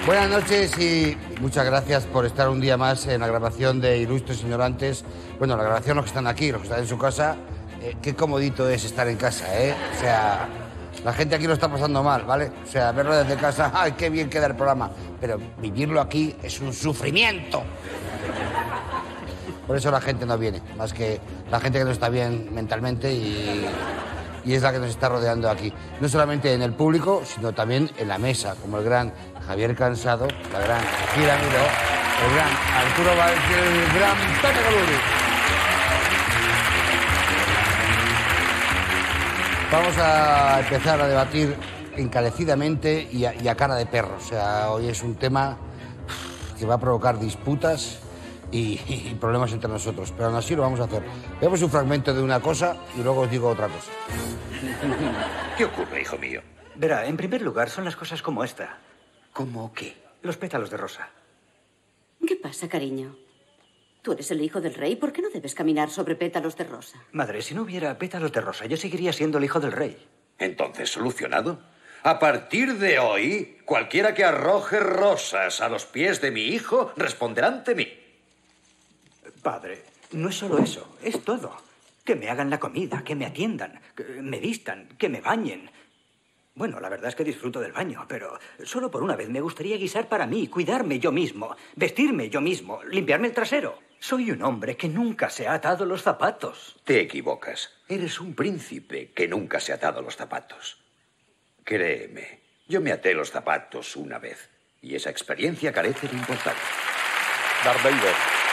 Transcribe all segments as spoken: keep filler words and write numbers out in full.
Buenas noches y muchas gracias por estar un día más en la grabación de Ilustres Ignorantes. Bueno, la grabación, los que están aquí, los que están en su casa, eh, qué comodito es estar en casa, ¿eh? O sea, la gente aquí lo está pasando mal, ¿vale? O sea, verlo desde casa, ¡ay, qué bien queda el programa! Pero vivirlo aquí es un sufrimiento. Por eso la gente no viene, más que la gente que no está bien mentalmente y... y es la que nos está rodeando aquí. No solamente en el público, sino también en la mesa, como el gran Javier Cansado, la gran Gira Miró, el gran Arturo Valls y el gran Pepe Goluri. Vamos a empezar a debatir encarecidamente y a, y a cara de perro. O sea, hoy es un tema que va a provocar disputas y, y problemas entre nosotros, pero aún así lo vamos a hacer. Veamos un fragmento de una cosa y luego os digo otra cosa. ¿Qué ocurre, hijo mío? Verá, en primer lugar, son las cosas como esta. ¿Cómo qué? Los pétalos de rosa. ¿Qué pasa, cariño? Tú eres el hijo del rey, ¿por qué no debes caminar sobre pétalos de rosa? Madre, si no hubiera pétalos de rosa, yo seguiría siendo el hijo del rey. Entonces, ¿solucionado? A partir de hoy, cualquiera que arroje rosas a los pies de mi hijo responderá ante mí. Padre, no es solo eso, es todo. Que me hagan la comida, que me atiendan, que me vistan, que me bañen. Bueno, la verdad es que disfruto del baño, pero solo por una vez me gustaría guisar para mí, cuidarme yo mismo, vestirme yo mismo, limpiarme el trasero. Soy un hombre que nunca se ha atado los zapatos. Te equivocas. Eres un príncipe que nunca se ha atado los zapatos. Créeme, yo me até los zapatos una vez y esa experiencia carece de importancia. Darth Vader.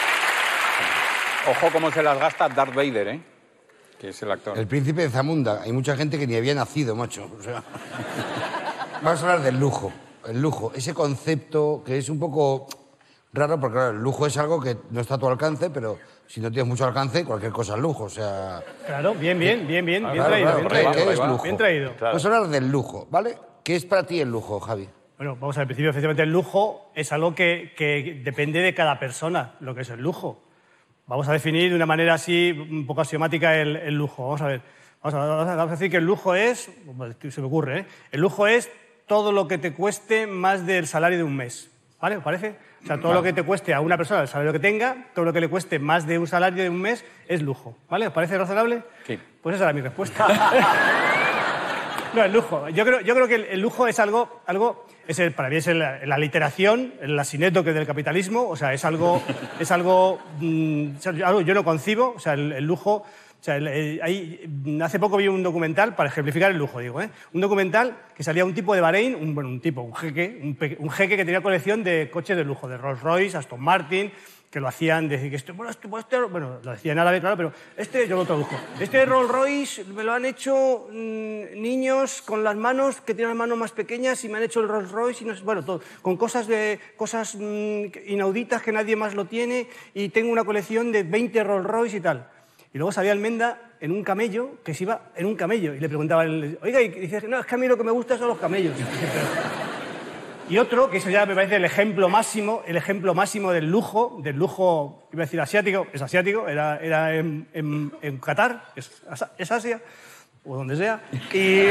Ojo cómo se las gasta Darth Vader, ¿eh? Que es el actor. El príncipe de Zamunda. Hay mucha gente que ni había nacido, macho. O sea... Vamos a hablar del lujo. El lujo, ese concepto que es un poco raro, porque claro, el lujo es algo que no está a tu alcance, pero si no tienes mucho alcance, cualquier cosa es lujo, o sea... Claro, bien, bien, bien, bien, bien Claro, traído, claro, bien ¿qué- traído. qué es lujo? Bien traído. Vamos a hablar del lujo, ¿vale? ¿Qué es para ti el lujo, Javi? Bueno, vamos a ver, al principio, efectivamente, el lujo es algo que, que depende de cada persona, lo que es el lujo. Vamos a definir de una manera así, un poco axiomática, el, el lujo. Vamos a ver, vamos a, vamos a- vamos a decir que el lujo es, se me ocurre, ¿eh? El lujo es todo lo que te cueste más del salario de un mes, ¿vale? ¿Os parece? O sea, todo lo que te cueste a una persona, el salario que tenga, todo lo que le cueste más de un salario de un mes es lujo, ¿vale? ¿Os parece razonable? Sí. Pues esa era mi respuesta. No, el lujo. Yo creo, yo creo que el, el lujo es algo, algo es el, para mí es el- la literación, el asinétoque del capitalismo, o sea, es algo, es algo, mm, es algo yo no concibo, o sea, el, el lujo, o sea, el- el- hay- hace poco vi un documental, para ejemplificar el lujo, digo, ¿eh? Un documental que salía un tipo de Bahrein, un, bueno, un tipo, un jeque, un, pe- un jeque que tenía colección de coches de lujo, de Rolls Royce, Aston Martin, que lo hacían decir que este, bueno, este, bueno, este- bueno, lo decía en árabe, claro, pero este yo lo traduzco. Este Rolls Royce me lo han hecho mm, niños con las manos que tienen las manos más pequeñas y me han hecho el Rolls Royce y no sé, bueno, todo, con cosas de cosas mm, inauditas que nadie más lo tiene y tengo una colección de veinte Rolls Royce y tal. Y luego salía Almenda en un camello, que se iba en un camello y le preguntaba, el, oiga, y dice, no, es que a mí lo que me gusta son los camellos. Y otro, que eso ya me parece el ejemplo máximo, el ejemplo máximo del lujo, del lujo, iba a decir asiático, es asiático, era, era en, en, en Qatar, es, es Asia, o donde sea, y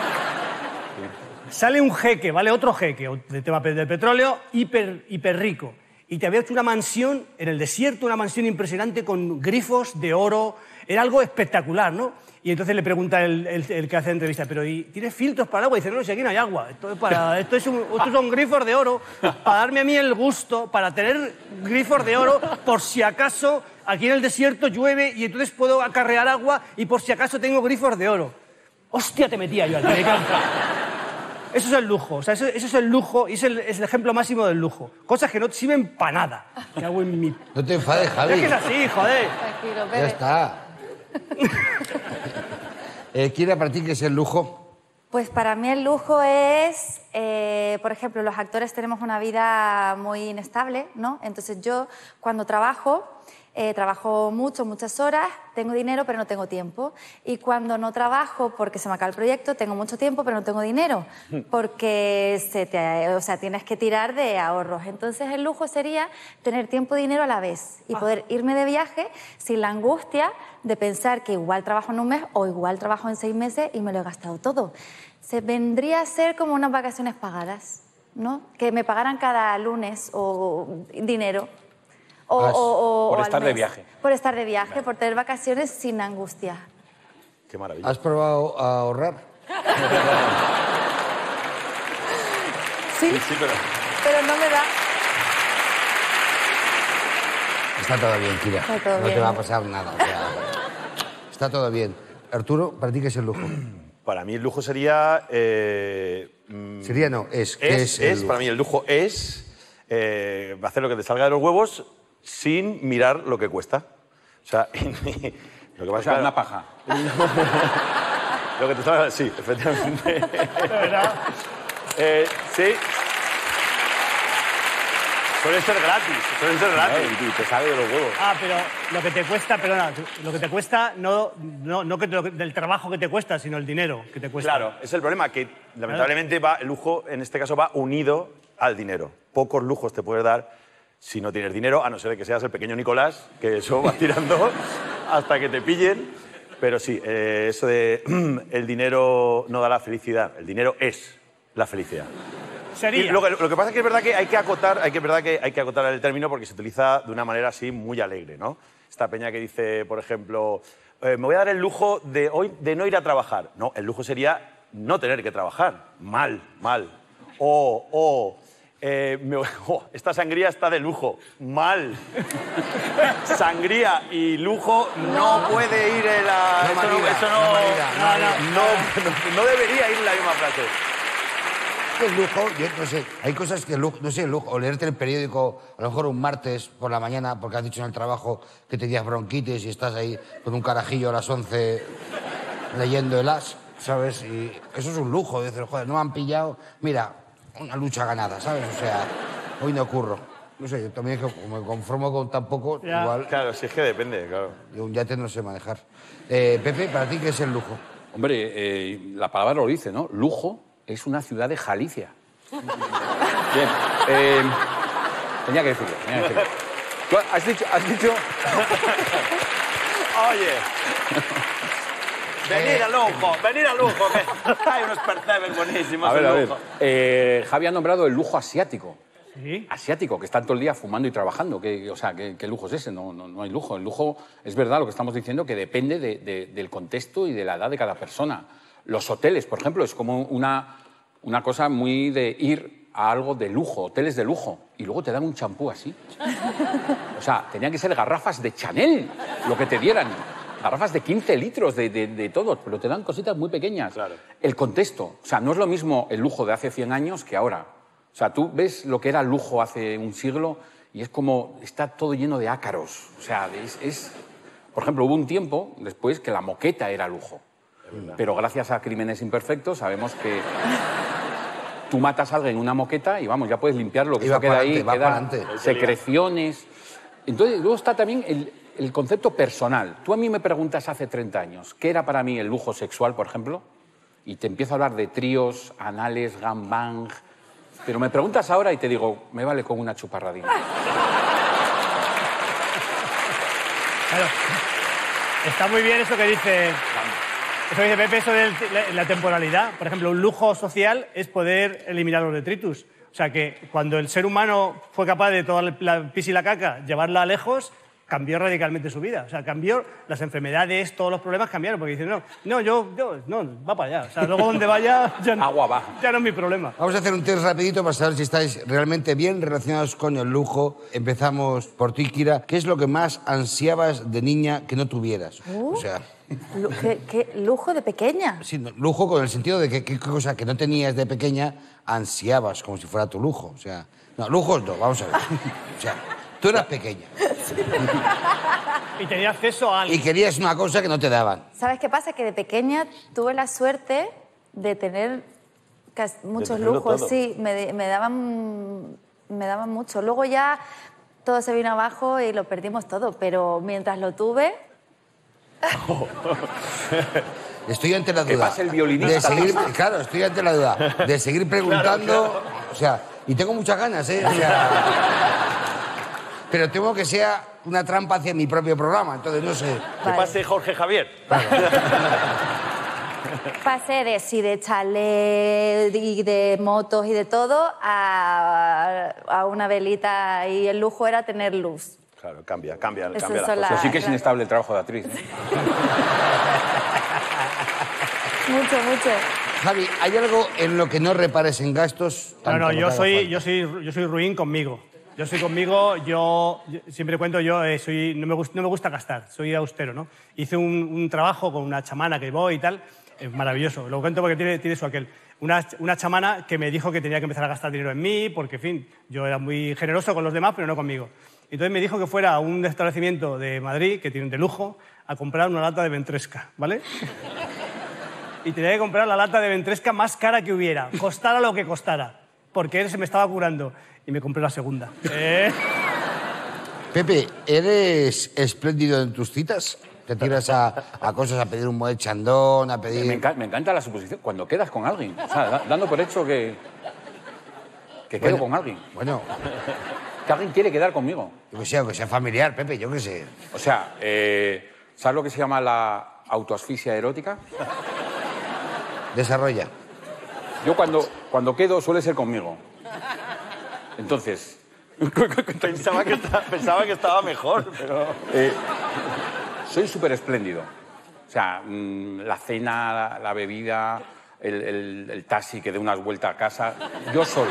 sale un jeque, ¿vale? Otro jeque, del tema del petróleo, hiper, hiper rico, y te había hecho una mansión en el desierto, una mansión impresionante con grifos de oro, era algo espectacular, ¿no? Y entonces le pregunta el, el, el que hace la entrevista, pero ¿y tienes filtros para el agua? Y dice, no, si aquí no hay agua. Esto, es para, esto, es un, estos son grifos de oro para darme a mí el gusto, para tener grifos de oro por si acaso aquí en el desierto llueve y entonces puedo acarrear agua y por si acaso tengo grifos de oro. Hostia, te metía yo al me encanta. Eso es el lujo, o sea, eso, eso es el lujo y es el, es el ejemplo máximo del lujo. Cosas que no te sirven para nada. ¿Qué hago en mi...? No te enfades, Javi. Es que es así, joder. Tranquilo, Ya Pepe. está. eh, ¿Quiere para ti qué es el lujo? Pues para mí el lujo es, eh, por ejemplo, los actores tenemos una vida muy inestable, ¿no? Entonces yo cuando trabajo, eh, trabajo mucho, muchas horas, tengo dinero pero no tengo tiempo. Y cuando no trabajo porque se me acaba el proyecto, tengo mucho tiempo pero no tengo dinero, porque se te, o sea, tienes que tirar de ahorros. Entonces el lujo sería tener tiempo y dinero a la vez y poder irme de viaje sin la angustia de pensar que igual trabajo en un mes o igual trabajo en seis meses y me lo he gastado todo. Se vendría a ser como unas vacaciones pagadas. ¿no? Que me pagaran cada lunes o dinero. O, Ah, o- o- por o al estar de mes. viaje. Por estar de viaje, por tener vacaciones sin angustia. Qué maravilla. ¿Has probado a ahorrar? Sí, Sí, pero... pero no me da. Está todo bien, Kira. Está todo no te bien. va a pasar nada. O sea, está todo bien. Arturo, ¿para ti qué es el lujo? Para mí el lujo sería... eh, mm, Sería no, es. ¿Qué es, es el es, lujo? para mí el lujo es eh, hacer lo que te salga de los huevos sin mirar lo que cuesta. O sea, lo que pasa O sea, una paja. Lo que te salga, sí, efectivamente. eh, sí. Suelen ser gratis, suelen ser gratis. Y te sale de los huevos. Ah, pero lo que te cuesta, perdona, lo que te cuesta no, no, no que te- lo que- del trabajo que te cuesta, sino el dinero que te cuesta. Claro, es el problema, que lamentablemente va, el lujo en este caso va unido al dinero. Pocos lujos te puedes dar si no tienes dinero, a no ser de que seas el pequeño Nicolás, que eso va tirando hasta que te pillen. Pero sí, eh, eso de el dinero no da la felicidad, el dinero es la felicidad. Sería. Y lo, que, lo que pasa es que es verdad que hay que acotar, hay que, es verdad que hay que acotar el término porque se utiliza de una manera así muy alegre, ¿no? Esta peña que dice, por ejemplo, eh, me voy a dar el lujo de hoy de no ir a trabajar. No, el lujo sería no tener que trabajar. Mal, mal. O, o eh, me- oh, esta sangría está de lujo. Mal. Sangría y lujo no, puede ir en la... No, eso no, María, eso no, no, María, no, no, no, no debería ir en la misma frase. El lujo, yo no sé, hay cosas que el lujo, no sé, el lujo, o leerte el periódico, a lo mejor un martes por la mañana, porque has dicho en el trabajo que tenías bronquitis y estás ahí con un carajillo a las once leyendo el As, ¿sabes? Y eso es un lujo, decir, joder, no me han pillado, mira, una lucha ganada, ¿sabes? O sea, hoy no curro. No sé, yo también que como me conformo con tan poco, Ya. igual Claro, si es que depende, claro. yo un yate no sé manejar. Eh, Pepe, ¿para ti qué es el lujo? Hombre, eh, la palabra lo dice, ¿no? Lujo es una ciudad de Galicia. Bien. eh, tenía que decirlo, tenía que decirlo. Tú has dicho... Has dicho... Oye. Venir al lujo, venir al lujo, que hay unos percebes buenísimos. A ver, de a ver. lujo. Eh, Javi ha nombrado el lujo asiático. Sí. Asiático, que están todo el día fumando y trabajando. Que, o sea, ¿qué, qué lujo es ese? No, no, no hay lujo. El lujo, es verdad lo que estamos diciendo, que depende de- de- del contexto y de la edad de cada persona. Los hoteles, por ejemplo, es como una, una cosa muy de ir a algo de lujo, hoteles de lujo, y luego te dan un champú así. O sea, tenían que ser garrafas de Chanel lo que te dieran. Garrafas de quince litros de, de, de todo, pero te dan cositas muy pequeñas. Claro. El contexto, o sea, no es lo mismo el lujo de hace cien años que ahora. O sea, tú ves lo que era lujo hace un siglo y es como, está todo lleno de ácaros. O sea, es, es... Por ejemplo, hubo un tiempo después que la moqueta era lujo. Pero gracias a Crímenes Imperfectos sabemos que tú matas a alguien en una moqueta y vamos, ya puedes limpiarlo, que Y va eso queda pa'lante, ahí, va quedan pa'lante. secreciones. Entonces, luego está también el, el concepto personal. Tú a mí me preguntas hace treinta años, ¿qué era para mí el lujo sexual, por ejemplo? Y te empiezo a hablar de tríos, anales, gangbang. Pero me preguntas ahora y te digo, me vale con una chuparradina. Claro. Está muy bien eso que dice, eso que dice Pepe, eso de la, la temporalidad. Por ejemplo, un lujo social es poder eliminar los detritus. O sea, que cuando el ser humano fue capaz de toda la pis y la caca, llevarla lejos, cambió radicalmente su vida. O sea, cambió las enfermedades, todos los problemas cambiaron. Porque dicen, no, no, yo, yo, no, va para allá. O sea, luego donde vaya, ya, no- Agua va. ya no es mi problema. Vamos a hacer un test rapidito para saber si estáis realmente bien relacionados con el lujo. Empezamos por ti, Kira. ¿Qué es lo que más ansiabas de niña que no tuvieras? Uh. O sea, Lu- ¿Qué, qué lujo de pequeña. sí, no, lujo con el sentido de que qué cosa que no tenías de pequeña ansiabas como si fuera tu lujo. O sea, no, lujos no, vamos a ver. O sea, tú eras pequeña Y tenía acceso a algo. y querías una cosa que no te daban. ¿Sabes qué pasa? Que de pequeña tuve la suerte de tener cas- muchos tenerlo lujos, todo. sí, me, me daban me daban mucho. Luego ya todo se vino abajo y lo perdimos todo, pero mientras lo tuve, Estoy ante la duda. Que pase el violinista. De seguir, claro, estoy ante la duda. De seguir preguntando. O sea, y tengo muchas ganas, ¿eh? O sea, pero temo que sea una trampa hacia mi propio programa, entonces no sé. Que Vale. pase Jorge Javier. pasé de, sí, de chalet y de motos y de todo a, a una velita y el lujo era tener luz. Claro, cambia, cambia, Eso cambia las son cosas. Pero sí que es claro. inestable el trabajo de actriz. ¿eh? Mucho, mucho. Javi, ¿hay algo en lo que no repares en gastos? No, Tanto no, lo que yo haga soy, falta. yo, soy, yo soy ruin conmigo. Yo soy conmigo, yo, yo siempre cuento, yo eh, soy, no, me gusta, no me gusta gastar, soy austero, ¿no? Hice un, un trabajo con una chamana que voy y tal, es maravilloso, lo cuento porque tiene, tiene su aquel. Una, una chamana que me dijo que tenía que empezar a gastar dinero en mí, porque, en fin, yo era muy generoso con los demás, pero no conmigo. Entonces me dijo que fuera a un establecimiento de Madrid, que tienen de lujo, a comprar una lata de ventresca, ¿vale? Y tenía que comprar la lata de ventresca más cara que hubiera, costara lo que costara, porque él se me estaba curando. Y me compré la segunda. ¿Eh? Pepe, ¿eres espléndido en tus citas? ¿Te tiras a, a cosas, a pedir un moed chandón, a pedir...? Me, enca- me encanta la suposición. Cuando quedas con alguien. O sea, da- dando por hecho que... Que quedo Bueno, con alguien. Bueno, Que alguien quiere quedar conmigo. yo que sé, aunque sea familiar, Pepe, yo qué sé. O sea, eh, ¿sabes lo que se llama la autoasfixia erótica? Desarrolla. Yo cuando, cuando quedo suele ser conmigo. Entonces... Pensaba que, estaba, pensaba que estaba mejor, pero... Eh, soy súper espléndido. O sea, mmm, la cena, la, la bebida, el, el, el taxi que dé unas vueltas a casa. Yo solo.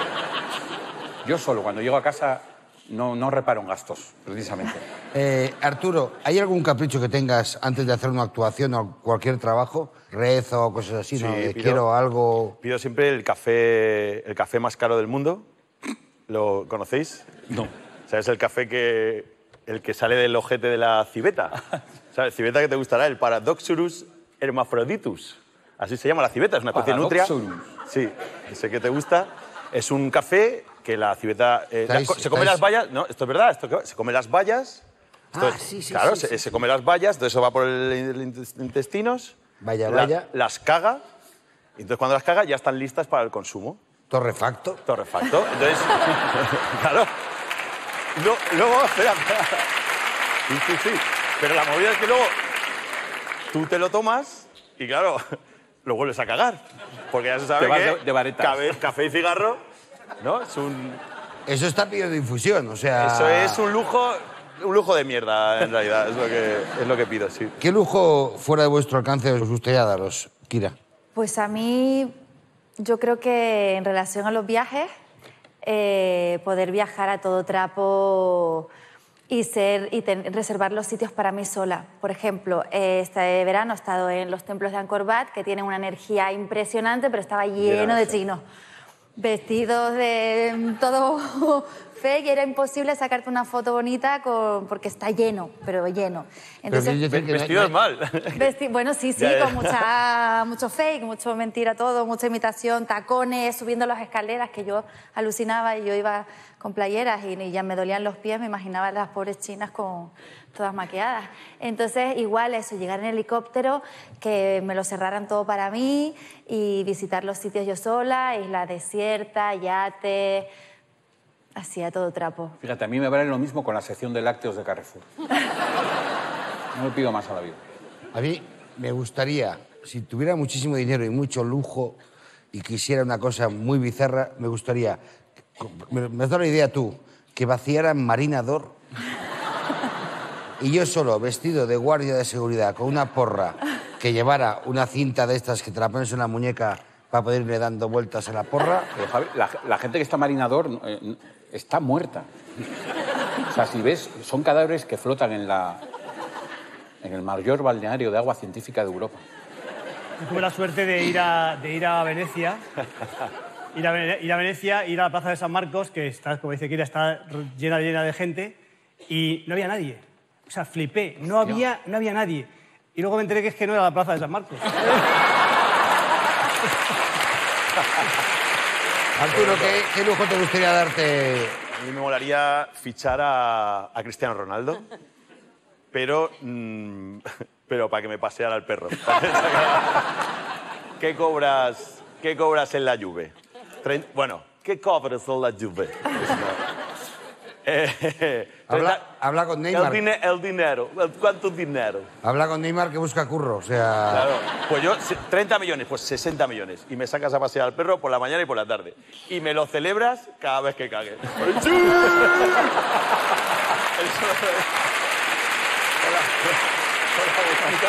Yo solo. Cuando llego a casa no, no reparo en gastos, precisamente. Eh, Arturo, ¿hay algún capricho que tengas antes de hacer una actuación o cualquier trabajo? Rezo o cosas así, ¿no? Sí, De pido- quiero algo... Pido siempre el café, el café más caro del mundo. ¿Lo conocéis? No. ¿Sabes el café que... el que sale del ojete de la civeta? ¿Sabes? Civeta que te gustará, el Paradoxurus hermaphroditus. Así se llama la civeta, es una especie de nutria. Paradoxurus. Sí, ese que te gusta. Es un café que la civeta... eh, Estáis- la- se come estáis- las bayas... No, esto es verdad, esto que- se come las bayas. Esto Ah, es- sí, sí, Claro, sí, se, sí, se come las bayas, entonces eso va por el, el intestinos. Vaya, la- vaya. Las caga. Y entonces cuando las caga ya están listas para el consumo. Torrefacto. Torrefacto. Entonces, claro. No, luego, espera, espera. Sí, sí, sí. Pero la movida es que luego tú te lo tomas y, claro, lo vuelves a cagar. Porque ya se sabe Te vas que de- de varetas. café, café y cigarro, ¿no? Es un, Eso está pidiendo infusión, o sea... eso es un lujo, un lujo de mierda, en realidad. Es lo que, es lo que pido, sí. ¿Qué lujo fuera de vuestro alcance os gustaría daros, Kira? Pues a mí, yo creo que en relación a los viajes, eh, poder viajar a todo trapo y, ser, y ten- reservar los sitios para mí sola. Por ejemplo, eh, este verano he estado en los templos de Angkor Wat, que tienen una energía impresionante, pero estaba lleno de chinos. Vestidos de mm, todo fake, y era imposible sacarte una foto bonita con, porque está lleno, pero lleno. Entonces, Pero quiero decir que no- Vestidos no- mal. Vesti- bueno, sí, sí, Ya, ya. con mucha, mucho fake, mucho mentira todo, mucha imitación, tacones, subiendo las escaleras, que yo alucinaba y yo iba con playeras y, y ya me dolían los pies, me imaginaba a las pobres chinas con todas maquilladas. Entonces, igual eso, llegar en helicóptero, que me lo cerraran todo para mí y visitar los sitios yo sola, isla desierta, yate, así a todo trapo. Fíjate, a mí me vale lo mismo con la sección de lácteos de Carrefour. No le pido más a la vida. A mí me gustaría, si tuviera muchísimo dinero y mucho lujo y quisiera una cosa muy bizarra, me gustaría, me, me has dado la idea tú, que vaciaran Marinador y yo solo, vestido de guardia de seguridad, con una porra, que llevara una cinta de estas que te la pones en la muñeca para poder irle dando vueltas a la porra. Pero, Javi, la, la gente que está marinador eh, está muerta. O sea, si ves, son cadáveres que flotan en, la, en el mayor balneario de agua científica de Europa. Yo tuve la suerte de ir a, de ir a Venecia, ir a, Vene- ir a Venecia, ir a la Plaza de San Marcos, que está, como dice Kira, está llena, llena de gente, y no había nadie. O sea, flipé, no había, no había nadie. Y luego me enteré que es que no era la Plaza de San Marcos. Arturo, ¿qué, qué lujo te gustaría darte? A mí me molaría fichar a, a Cristiano Ronaldo, pero, mm, pero para que me paseara el perro. ¿Qué cobras, ¿Qué cobras en la Juve? Trein- bueno, ¿qué cobras en la Juve? Pues no. Eh, Habla, habla con el, Neymar. dine- el dinero. El- ¿Cuánto dinero? Habla con Neymar que busca curro, o sea... Claro. Pues yo, se- treinta millones, pues sesenta millones. Y me sacas a pasear al perro por la mañana y por la tarde. Y me lo celebras cada vez que cague. ¡Sí! Eso- Hola. Hola, bonita.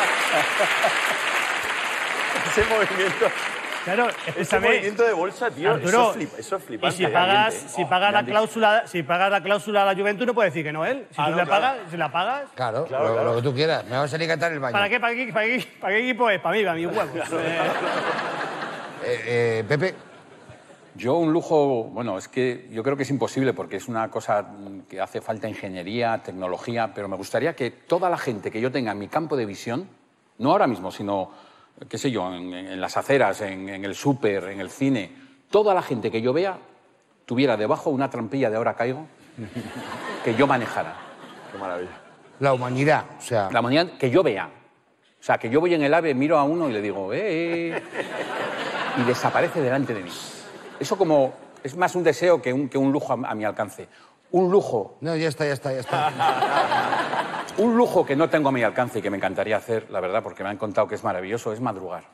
Ese movimiento... Claro, Ese escúchame. movimiento de bolsa, tío, Arturo, eso, es flip- eso es y flipante. si ¿eh? pagas, Alguien te- si Oh, pagas me la han dicho. cláusula, si pagas la cláusula a la Juventus no puede decir que no él. Si Ah, tú no, la claro. pagas, si la pagas, Claro, Claro, lo, claro. lo que tú quieras. Me va a salir a cantar en el baño. ¿para qué, para qué, para qué, para qué equipo es? Para mí, para mis huevos. Eh, Eh, eh, Pepe, Yo un lujo, bueno, es que yo creo que es imposible porque es una cosa mm, que hace falta ingeniería, tecnología, pero me gustaría que toda la gente que yo tenga en mi campo de visión, no ahora mismo, sino, qué sé yo, en, en las aceras, en, en el súper, en el cine, toda la gente que yo vea tuviera debajo una trampilla de ahora caigo que yo manejara. Qué maravilla. la humanidad, o sea... La mañana que yo vea. O sea, que yo voy en el AVE, miro a uno y le digo, ¡eh! eh", y desaparece delante de mí. Eso como es más un deseo que un, que un lujo a, a mi alcance. Un lujo, No, ya está, ya está, ya está. un lujo que no tengo a mi alcance y que me encantaría hacer, la verdad, porque me han contado que es maravilloso, es madrugar.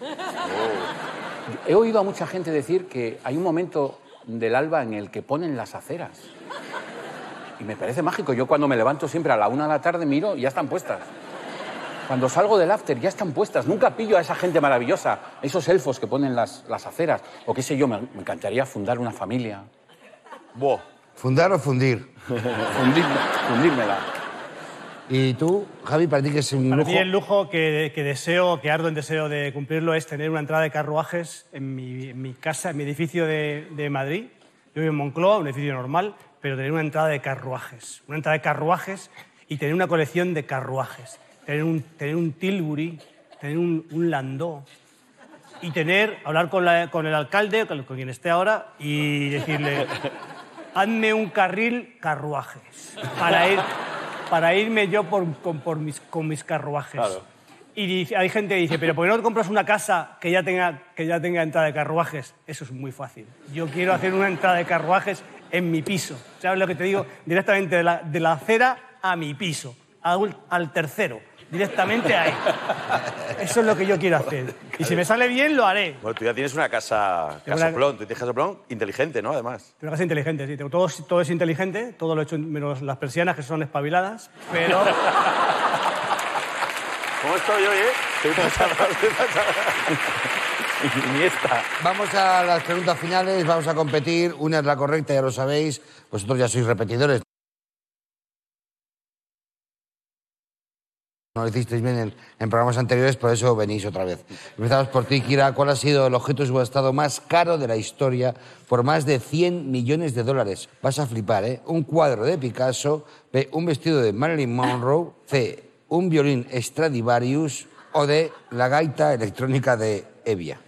He oído a mucha gente decir que hay un momento del alba en el que ponen las aceras. Y me parece mágico. Yo cuando me levanto siempre a la una de la tarde miro y ya están puestas. Cuando salgo del after ya están puestas. Nunca pillo a esa gente maravillosa, esos elfos que ponen las, las aceras. O qué sé yo, me, me encantaría fundar una familia. Buah. ¿Fundar o fundir? Fundirme, fundírmela. ¿Y tú, Javi, para ti qué es un Para lujo? mí el lujo que, que deseo, que ardo en deseo de cumplirlo es tener una entrada de carruajes en mi, en mi casa, en mi edificio de, de Madrid. Yo vivo en Moncloa, un edificio normal, pero tener una entrada de carruajes. Una entrada de carruajes y tener una colección de carruajes. Tener un, tener un Tilbury, tener un, un Landó. Y tener, hablar con, la- con el alcalde, con, con quien esté ahora, y decirle, hazme un carril carruajes para ir... para irme yo por, con, por mis, con mis carruajes. Claro. Y dice- hay gente que dice, pero ¿por qué no te compras una casa que ya, tenga, que ya tenga entrada de carruajes? Eso es muy fácil. Yo quiero hacer una entrada de carruajes en mi piso. ¿Sabes lo que te digo? Directamente de la, de la acera a mi piso, al, al tercero, directamente ahí. Eso es lo que yo quiero hacer. Y si me sale bien, lo haré. Bueno, tú ya tienes una casa Tengo una- casoplón. Tú tienes casoplón inteligente, ¿no? Además. Tengo que ser inteligente, sí. Tengo- Todo, es- todo es inteligente, todo lo he hecho menos las persianas, que son espabiladas, pero... ¿Cómo estoy hoy, eh? Estoy pasado, estoy pasado. Iniesta. Vamos a las preguntas finales, vamos a competir. Una es la correcta, ya lo sabéis. Vosotros ya sois repetidores. No lo hicisteis bien en, en programas anteriores, por eso venís otra vez. Empezamos por ti, Kira. ¿Cuál ha sido el objeto subastado más caro de la historia por más de cien millones de dólares? Vas a flipar, ¿eh? Un cuadro de Picasso, B, un vestido de Marilyn Monroe, C, un violín Stradivarius o D, la gaita electrónica de Evia.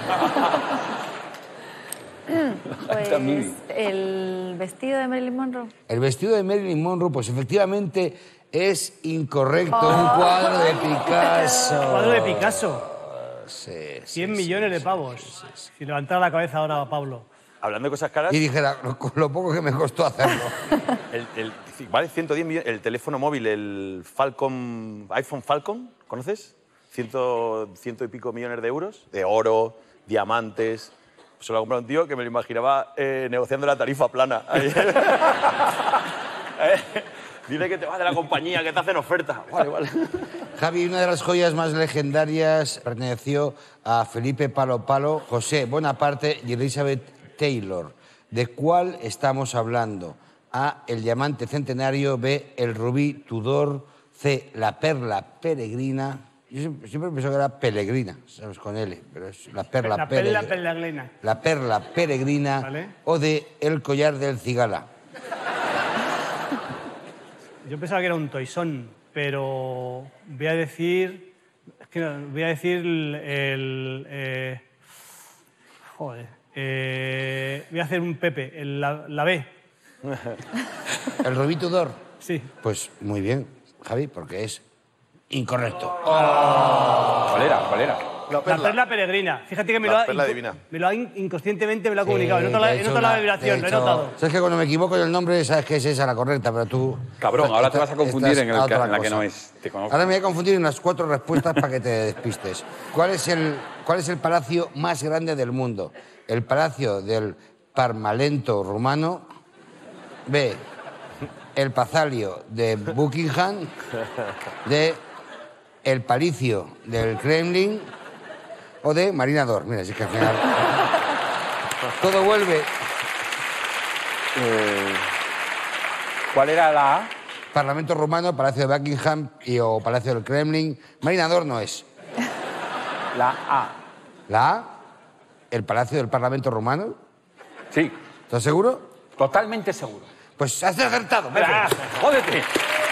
Pues el vestido de Marilyn Monroe. El vestido de Marilyn Monroe, pues efectivamente es incorrecto. Un cuadro de Picasso. Cuadro de Picasso. Sí, sí, cien sí, millones de sí, pavos. sí, sí, sí. Si levantara la cabeza ahora a Pablo. Hablando de cosas caras, Y dijera, lo, con lo poco que me costó hacerlo. el, el- vale ciento diez millones. El teléfono móvil, el Falcon, iPhone Falcon, ¿conoces? Ciento, ciento y pico millones de euros, de oro, diamantes. Se lo ha comprado un tío que me lo imaginaba eh, negociando la tarifa plana. Eh, Dile que te vas de la compañía, que te hacen oferta. Vale, vale. Javi, una de las joyas más legendarias perteneció a Felipe Palo Palo, José Bonaparte y Elizabeth Taylor. ¿De cuál estamos hablando? A, el diamante centenario. B, el rubí Tudor. C, la perla peregrina. Yo siempre, siempre pensé que era peregrina, ¿sabes? Con L, pero es la perla La perla peregrina. peregrina. La perla peregrina. Vale. O de el collar del cigala. Yo pensaba que era un toisón, pero voy a decir... Es que no, voy a decir el... el, eh, joder. eh, voy a hacer un Pepe, el- la, la B. ¿El rubí Tudor? Sí. Pues muy bien, Javi, porque es incorrecto. ¿Cuál era? ¿Cuál era? La La perla peregrina. Fíjate que me La lo ha, perla inco- divina. me lo ha in- inconscientemente me lo ha comunicado. Sí, he notado la, de he hecho, notado la una- vibración, de lo he hecho, notado. Sabes que cuando me equivoco en el nombre, sabes que es esa la correcta, pero tú... Cabrón, ahora te estás- vas a confundir estás en, el a que- otra en la que cosa. no es. Te conozco. Ahora me voy a confundir en unas cuatro respuestas para que te despistes. ¿Cuál es, el, ¿Cuál es el palacio más grande del mundo? ¿El palacio del Parlamento rumano? B. El Palacio de Buckingham. D. El Palacio del Kremlin. O D. Marina Dor. Mira, si es que al final... Todo vuelve. Eh, ¿Cuál era la A? Parlamento rumano, Palacio de Buckingham y, o Palacio del Kremlin. Marina Dor no es. La A. ¿La A? ¿El Palacio del Parlamento rumano? Sí, ¿Estás seguro? totalmente seguro. Pues has acertado. Pepe. Ah, ¡Jódete!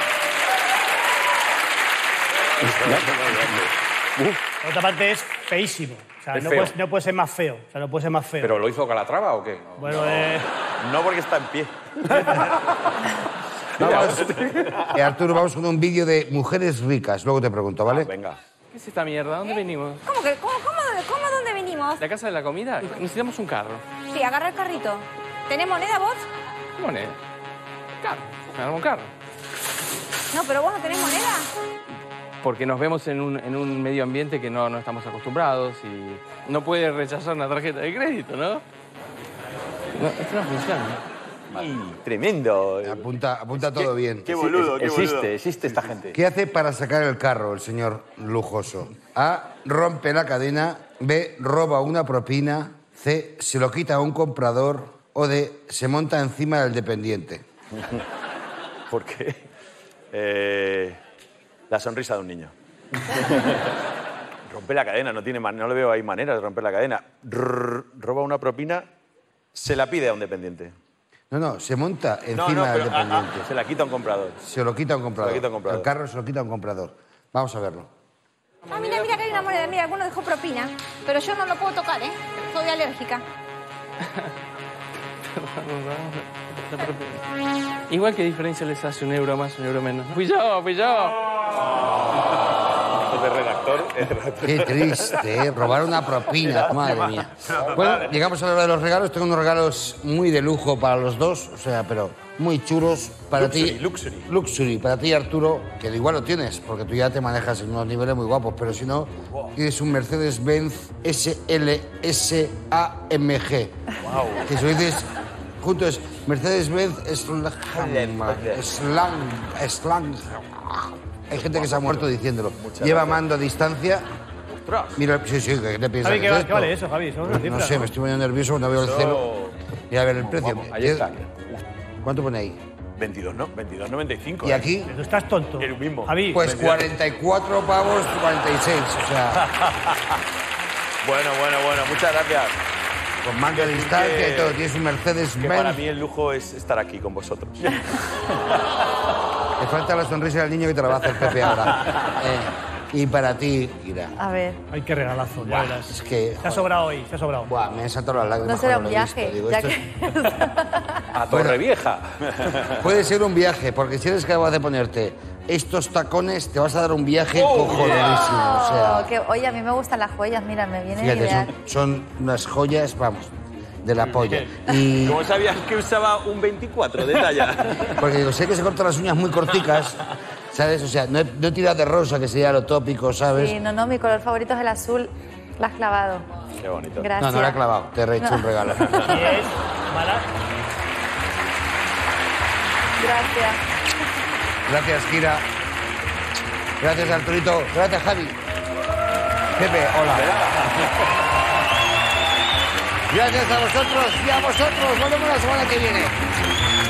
Por otra parte es feísimo. O sea, Es no feo. puede, no puede ser más feo. O sea, no puede ser más feo. ¿Pero lo hizo Calatrava o qué? Bueno, eh, No porque está en pie. Vamos. Eh, Arturo, vamos con un vídeo de mujeres ricas. Luego te pregunto, ¿vale? Venga. ¿Qué es esta mierda? ¿Dónde venimos? ¿Cómo que? ¿Cómo, cómo, cómo dónde venimos? ¿La casa de la comida? Necesitamos un carro. Sí, agarra el carrito. ¿Tenés moneda vos? ¿Qué moneda? Carro. Agarramos un carro. No, pero vos no tenés moneda. Porque nos vemos en un, en un medio ambiente que no, no estamos acostumbrados y no puede rechazar una tarjeta de crédito, ¿no? No, esto no funciona. Ay, tremendo. Apunta, apunta todo bien. Qué boludo, qué existe, boludo. existe esta gente. ¿Qué hace para sacar el carro el señor lujoso? A. Rompe la cadena. B. Roba una propina. C. Se lo quita a un comprador. O D. Se monta encima del dependiente. ¿Por qué? Eh, la sonrisa de un niño. Rompe la cadena, no, tiene man- no le veo ahí manera de romper la cadena. Rrr, roba una propina, se la pide a un dependiente. No, no, se monta encima No, no, del pero, ah, dependiente. ah, se la quita a un comprador. Se lo quita a un comprador. Se lo quita a un comprador. El carro se lo quita a un comprador. Vamos a verlo. Ah, mira, mira que hay una moneda. Mira, alguno dejó propina. Pero yo no lo puedo tocar, ¿eh? Soy alérgica. Igual que diferencia les hace un euro más, un euro menos. ¿No? Fui yo, fui yo. De redactor. el redactor. Qué triste, ¿eh? Robar una propina, madre mía. Bueno, llegamos a la hora de los regalos. Tengo unos regalos muy de lujo para los dos, o sea, pero muy chulos para Luxury, ti. luxury. Luxury, para ti, Arturo, que igual lo tienes, porque tú ya te manejas en unos niveles muy guapos, pero si no, tienes un Mercedes-Benz S L S A M G. Wow. Que si lo dices junto es Mercedes-Benz Slang. Slang. Slang. Hay gente que se ha muerto diciéndolo. Lleva mando a distancia. Mira, sí, sí, ¿qué te piensas? Javi, ¿qué, que es va- esto? qué vale eso, Javi? Son unas No cifras, sé, me estoy poniendo nervioso cuando veo el cero. Y a ver el precio. Vamos, ahí está. ¿Cuánto pone ahí? veintidós, ¿no? veintidós noventa y cinco. ¿Y aquí? Tú estás tonto. El mismo. Javi, Pues cuarenta y cuatro pavos, cuarenta y seis. O sea, Bueno, bueno, bueno. Muchas gracias. con mando a Que- distancia que- y todo. Tienes un Que para Mercedes-Benz. mí el lujo es estar aquí con vosotros. Le falta la sonrisa del niño que te la va a hacer Pepe ahora. Eh, y para ti, Ira. A ver. ay, qué regalazo, ya verás. Es que. Se ha sobrado hoy, se ha sobrado. Buah, me han saltado las lágrimas. No será un cuando lo he visto. viaje. Digo, Ya esto que... A Torrevieja. es- Puede ser un viaje, porque si eres capaz de ponerte estos tacones, te vas a dar un viaje Oh, cojonurísimo. O sea, que, oye, a mí me gustan las joyas, mira, me viene fíjate, ideal. son, son unas joyas, vamos, de la polla. Y ¿Cómo sabías que usaba un veinticuatro de talla? porque digo, sé que se cortan las uñas muy corticas, ¿sabes? O sea, no he, no he tirado de rosa, que sería lo tópico, ¿sabes? Sí, no, no, mi color favorito es el azul. La has clavado. Qué bonito. Gracias. No, no la he clavado, te he hecho No. un regalo. Y es mala. Gracias. Gracias, Kira. Gracias, Arturito. Gracias, Javi. Pepe, hola. Gracias a vosotros y a vosotros. Volvemos la semana que viene.